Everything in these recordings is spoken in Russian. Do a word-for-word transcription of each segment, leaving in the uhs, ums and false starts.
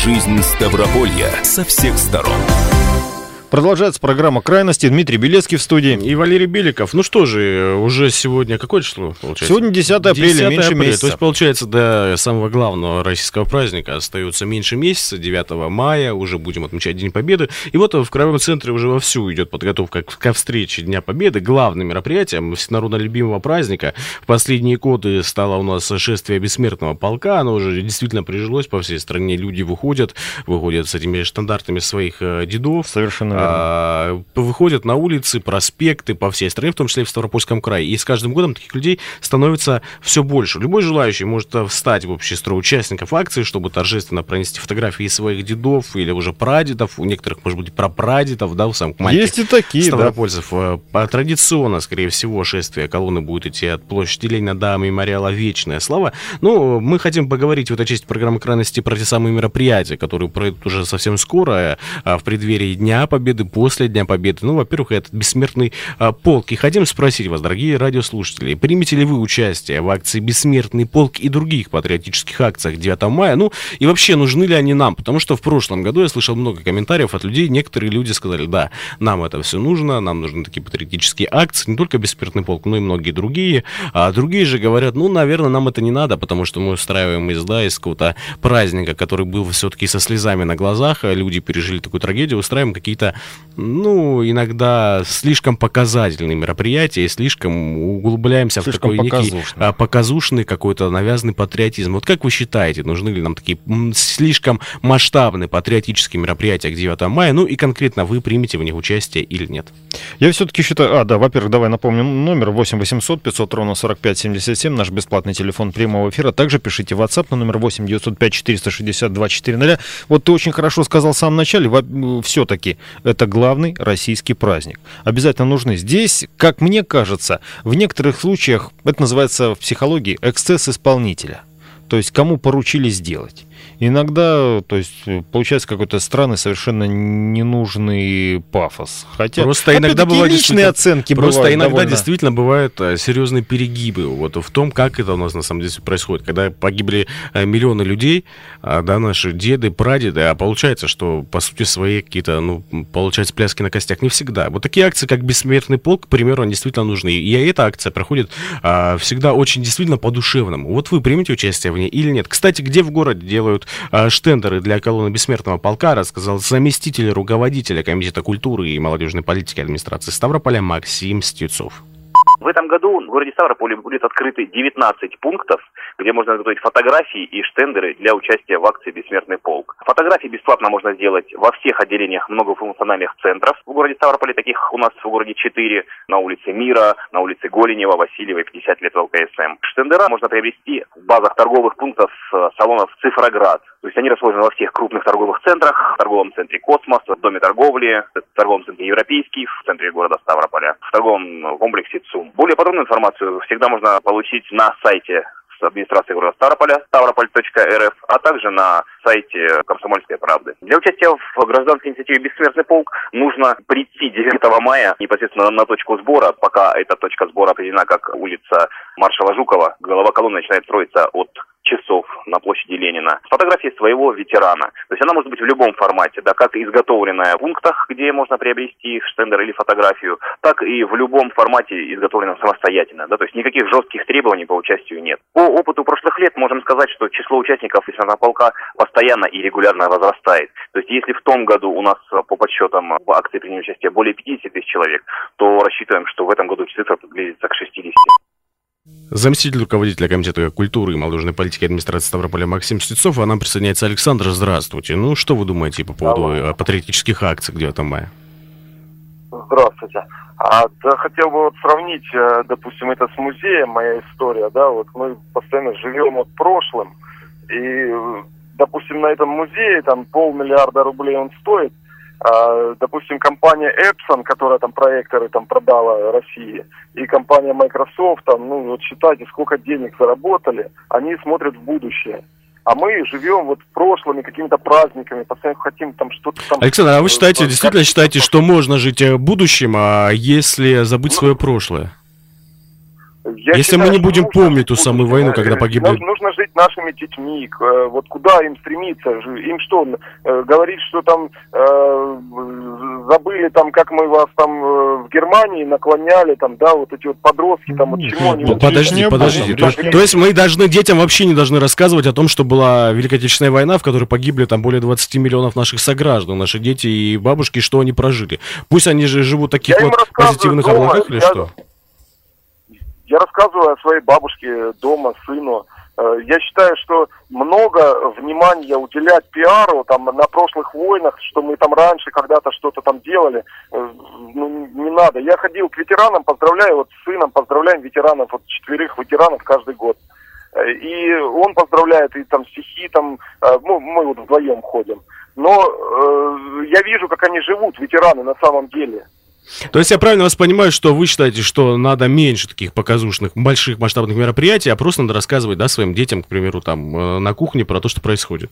жизнь Ставрополья со всех сторон. Продолжается программа «Крайности». Дмитрий Белецкий в студии. И Валерий Беликов. Ну что же, уже сегодня какое число получается? Сегодня десятое апреля, меньше апреля. месяца. То есть, получается, до самого главного российского праздника остается меньше месяца. девятого мая уже будем отмечать День Победы. И вот в Краевом центре уже вовсю идет подготовка ко встрече Дня Победы. Главным мероприятием всенародно любимого праздника в последние годы стало у нас шествие бессмертного полка. Оно уже действительно прижилось по всей стране. Люди выходят, выходят с этими штандартами своих дедов. Совершенно А, выходят на улицы, проспекты по всей стране, в том числе и в Ставропольском крае. И с каждым годом таких людей становится все больше. Любой желающий может встать в общий строй участников акции, чтобы торжественно пронести фотографии своих дедов или уже прадедов, у некоторых, может быть, прапрадедов, да, у самых маленьких. Есть и такие, ставропольцев. Да. Традиционно, скорее всего, шествие колонны будет идти от площади Ленина до мемориала «Вечная слава». Ну, мы хотим поговорить в этой части программы «Крайности» про те самые мероприятия, которые пройдут уже совсем скоро, в преддверии Дня Победы, после Дня Победы. Ну, во-первых, этот бессмертный а, полк. И хотим спросить вас, дорогие радиослушатели, примете ли вы участие в акции «Бессмертный полк» и других патриотических акциях девятого мая? Ну, и вообще, нужны ли они нам? Потому что в прошлом году я слышал много комментариев от людей. Некоторые люди сказали, да, нам это все нужно, нам нужны такие патриотические акции, не только «Бессмертный полк», но и многие другие. А другие же говорят, ну, наверное, нам это не надо, потому что мы устраиваем из, да, из какого-то праздника, который был все-таки со слезами на глазах, а люди пережили такую трагедию, устраиваем какие-то, ну, иногда слишком показательные мероприятия и слишком углубляемся слишком в такой некий а, показушный какой-то навязанный патриотизм. Вот как вы считаете, нужны ли нам такие м, слишком масштабные патриотические мероприятия к девятому мая? Ну и конкретно вы примете в них участие или нет? Я все-таки считаю... А, да, во-первых, давай напомним номер восемь восемьсот пятьсот ровно сорок пять семьдесят семь, наш бесплатный телефон прямого эфира. Также пишите в WhatsApp на номер восемь девятьсот пять четыреста шестьдесят два четыреста. Вот ты очень хорошо сказал в самом начале, все-таки это главный российский праздник. Обязательно нужны. Здесь, как мне кажется, в некоторых случаях, это называется в психологии эксцесс исполнителя. То есть кому поручили сделать. Иногда, то есть, получается какой-то странный, совершенно ненужный пафос. Хотя, просто иногда бывают личные оценки просто бывают иногда довольно... действительно бывают а, серьезные перегибы вот, в том, как это у нас на самом деле происходит. Когда погибли а, миллионы людей, а, да, наши деды, прадеды, а получается, что по сути свои какие-то, ну, получается, пляски на костях. Не всегда. Вот такие акции, как «Бессмертный полк», к примеру, они действительно нужны. И эта акция проходит а, всегда очень действительно по-душевному. Вот вы примете участие в ней или нет? Кстати, где в городе делают штендеры для колонны «Бессмертного полка», рассказал заместитель руководителя Комитета культуры и молодежной политики администрации Ставрополя Максим Стецов. В этом году в городе Ставрополе будет открыты девятнадцать пунктов, где можно изготовить фотографии и штендеры для участия в акции «Бессмертный полк». Фотографии бесплатно можно сделать во всех отделениях многофункциональных центров в городе Ставрополе. Таких у нас в городе четыре. На улице Мира, на улице Голенева, Васильева и пятьдесят лет ЛКСМ. Штендера можно приобрести в базах торговых пунктов салонов «Цифроград». То есть они расположены во всех крупных торговых центрах, в торговом центре «Космос», в Доме торговли, в торговом центре «Европейский», в центре города Ставрополя, в торговом комплексе ЦУМ. Более подробную информацию всегда можно получить на сайте администрации города Ставрополя, ставрополь точка эр эф, а также на сайте «Комсомольской правды». Для участия в гражданской инициативе «Бессмертный полк» нужно прийти девятого мая непосредственно на точку сбора. Пока эта точка сбора определена как улица Маршала Жукова, голова колонны начинает строиться от часов на площади Ленина, с фотографией своего ветерана. То есть она может быть в любом формате, да, как изготовленная в пунктах, где можно приобрести штендер или фотографию, так и в любом формате изготовленном самостоятельно, да, то есть никаких жестких требований по участию нет. По опыту прошлых лет можем сказать, что число участников «Бессмертного полка» постоянно и регулярно возрастает. То есть если в том году у нас по подсчетам в акции приняли участие более пятьдесят тысяч человек, то рассчитываем, что в этом году цифра приблизится к шестидесяти. Заместитель руководителя Комитета культуры и молодежной политики администрации Ставрополя Максим Стецов, а нам присоединяется Александр. Здравствуйте. Ну, что вы думаете по поводу Алло. патриотических акций к девятому мая? Здравствуйте. А, да, хотел бы вот сравнить, допустим, это с музеем, моя история, да, вот мы постоянно живем вот прошлым, и, допустим, на этом музее там полмиллиарда рублей он стоит. А, допустим, компания Epson, которая там проекторы там продала России, и компания Microsoft, там, ну вот считайте, сколько денег заработали, они смотрят в будущее. А мы живем вот прошлыми какими-то праздниками, постоянно хотим там что-то там... Александр, а вы считаете, действительно считаете, что можно жить будущим, а если забыть свое прошлое? Я Если считаю, мы не что будем нужно помнить ту жить самую будущее. войну, когда погибли... Нужно, нужно жить нашими детьми. Э, Вот куда им стремиться? Им что, э, говорить, что там э, забыли, там, как мы вас там э, в Германии наклоняли, там, да, вот эти вот подростки, там, вот чему они... Ну, подожди, не подождите. об этом. То, то есть мы должны, детям вообще не должны рассказывать о том, что была Великая Отечественная война, в которой погибли там более двадцать миллионов наших сограждан, наши дети и бабушки, что они прожили. Пусть они же живут в таких Я им вот рассказываю позитивных дома, облаках или я- что? Я рассказываю о своей бабушке дома, сыну. Э, Я считаю, что много внимания уделять пиару там на прошлых войнах, что мы там раньше когда-то что-то там делали, э, ну, не надо. Я ходил к ветеранам, поздравляю, вот с сыном поздравляем ветеранов, вот четверых ветеранов каждый год. Э, И он поздравляет, и там стихи там, э, ну, мы вот вдвоем ходим. Но э, я вижу, как они живут, ветераны, на самом деле. То есть я правильно вас понимаю, что вы считаете, что надо меньше таких показушных, больших масштабных мероприятий, а просто надо рассказывать, да, своим детям, к примеру, там, э, на кухне про то, что происходит?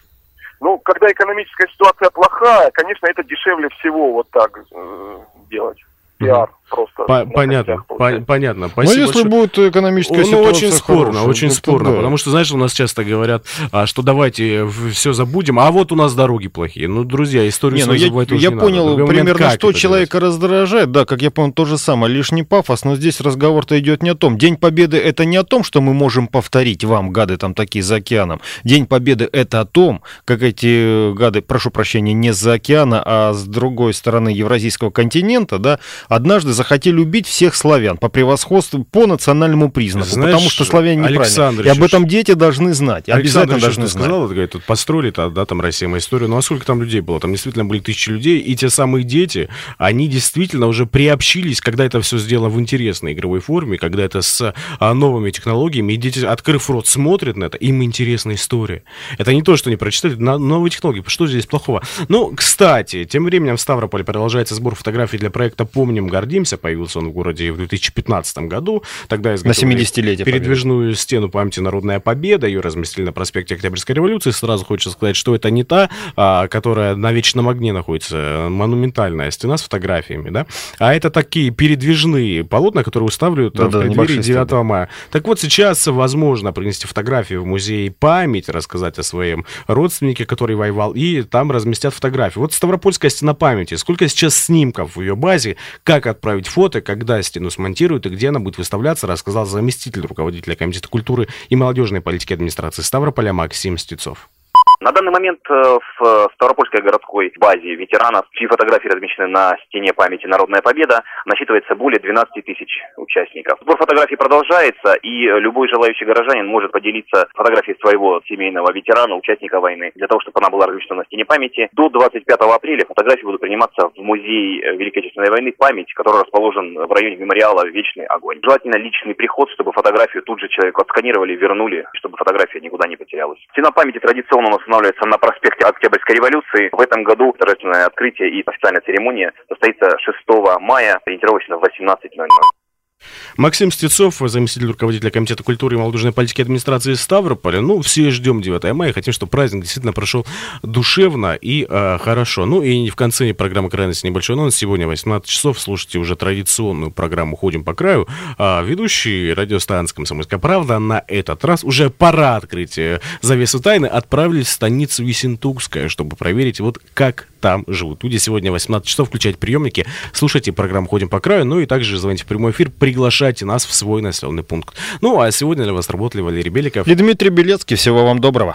Ну, когда экономическая ситуация плохая, конечно, это дешевле всего вот так э, делать. Пиар просто. По- на понятно, костях по- получается. понятно. Но Спасибо если большое. будет экономическая Ну, ситуация очень спорно, хорошая, очень это спорно, да. потому что, знаешь, у нас часто говорят, а, что давайте все забудем, а вот у нас дороги плохие. Ну, друзья, историю Не, ну свою я, забывать тоже я не понял надо. Другой момент, примерно, как что это человека раздражает. Да, как я понял, то же самое, лишний пафос, но здесь разговор-то идет не о том. День Победы — это не о том, что мы можем повторить вам, гады там такие за океаном. День Победы — это о том, как эти гады, прошу прощения, не с-за океана, а с другой стороны Евразийского континента, да, однажды захотели убить всех славян по превосходству, по национальному признаку, Знаешь, потому что славяне неправильно. Александр, И об этом дети должны знать, Александр, обязательно еще должны что знать. сказал, это, говорит, тут построили, -то, да, там Россия моя история, ну а сколько там людей было? Там действительно были тысячи людей, и те самые дети, они действительно уже приобщились, когда это все сделано в интересной игровой форме, когда это с а, новыми технологиями, и дети, открыв рот, смотрят на это, им интересна история. Это не то, что они прочитали, на новые технологии, что здесь плохого? Ну, кстати, тем временем в Ставрополе продолжается сбор фотографий для проекта «Помним, гордимся», появился он в городе в две тысячи пятнадцатом году, тогда изготовили На семидесятилетие передвижную стену памяти «Народная победа», ее разместили на проспекте Октябрьской революции. Сразу хочется сказать, что это не та, а, которая на Вечном огне находится, монументальная стена с фотографиями, да, а это такие передвижные полотна, которые устанавливают Да, в да, преддверии небольшие девятого мая. Так вот, сейчас возможно принести фотографии в музей память, рассказать о своем родственнике, который воевал, и там разместят фотографии. Вот Ставропольская стена памяти. Сколько сейчас снимков в ее базе, как отправить фото, когда стену смонтируют и где она будет выставляться, рассказал заместитель руководителя Комитета культуры и молодежной политики администрации Ставрополя Максим Стецов. На данный момент э, в Ставропольской городской базе ветеранов, чьи фотографии размещены на стене памяти «Народная победа», насчитывается более двенадцать тысяч участников. Сбор фотографий продолжается, и любой желающий горожанин может поделиться фотографией своего семейного ветерана, участника войны, для того, чтобы она была размещена на стене памяти. До двадцать пятого апреля фотографии будут приниматься в музей Великой Отечественной войны «Память», который расположен в районе мемориала «Вечный огонь». Желательно личный приход, чтобы фотографию тут же человеку отсканировали, вернули, чтобы фотография никуда не потерялась. Стена памяти традиционно у нас устанавливается на проспекте Октябрьской революции. В этом году торжественное открытие и официальная церемония состоится шестого мая, ориентировочно в восемнадцать ноль ноль. Максим Стецов, заместитель руководителя Комитета культуры и молодежной политики администрации Ставрополя. Ну, все ждем девятого мая, хотим, чтобы праздник действительно прошел душевно и э, хорошо. Ну, и в конце программы «Крайности» небольшой анонс. Сегодня в восемнадцать часов слушайте уже традиционную программу «Ходим по краю». А ведущий радиостанции «Комсомольская правда» на этот раз уже пора открытия завесы тайны отправились в станицу Ессентукская, чтобы проверить, вот как там живут люди. Сегодня в восемнадцать часов включайте приемники, слушайте программу «Ходим по краю», ну и также звоните в прямой эфир, приглашайте нас в свой населенный пункт. Ну, а сегодня для вас работали Валерий Беликов И Дмитрий Белецкий. Всего вам доброго.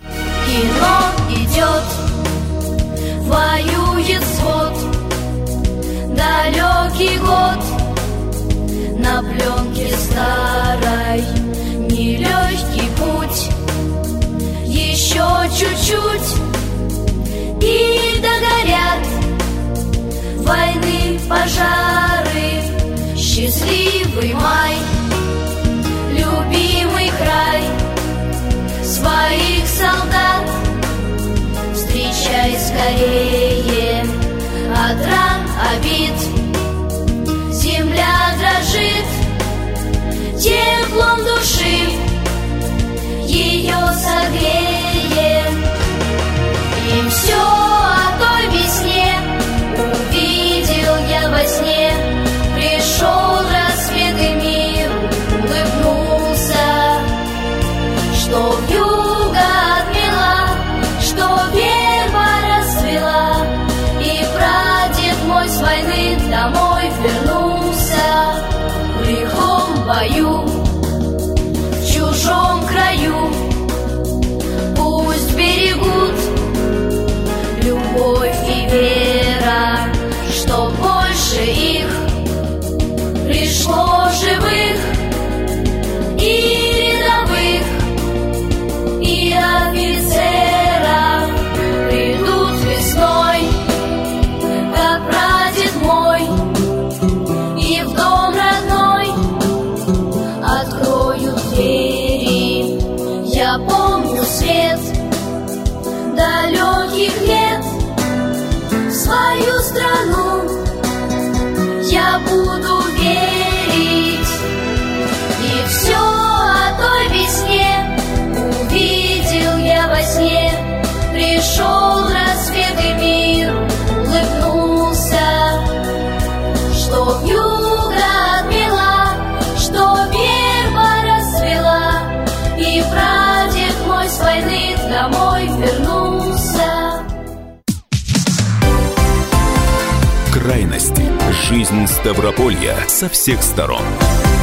Кино идет, воюет свод, далекий год, на пленке старой, нелегкий путь, еще чуть-чуть, и догорят войны, пожары, счастливый май, любимый край, своих солдат встречай скорее, от ран обид земля дрожит, теплом души ее согреем, и все о той весне увидел я во сне, пришел рассвет и мир бою, в чужом краю. Пусть берегут любовь и вера, что больше их пришло живых и рядовых, и офицеров. Придут весной, как прадед мой, и в дом родной откроют двери. Я помню свет далеких лет, свою страну я буду верить. И все о той весне увидел я во сне. Пришел рассвет и мир улыбнулся, что вьюга отмела, что верба расцвела, и прадед мой с войны домой вернулся. Крайности. Жизнь Ставрополья со всех сторон.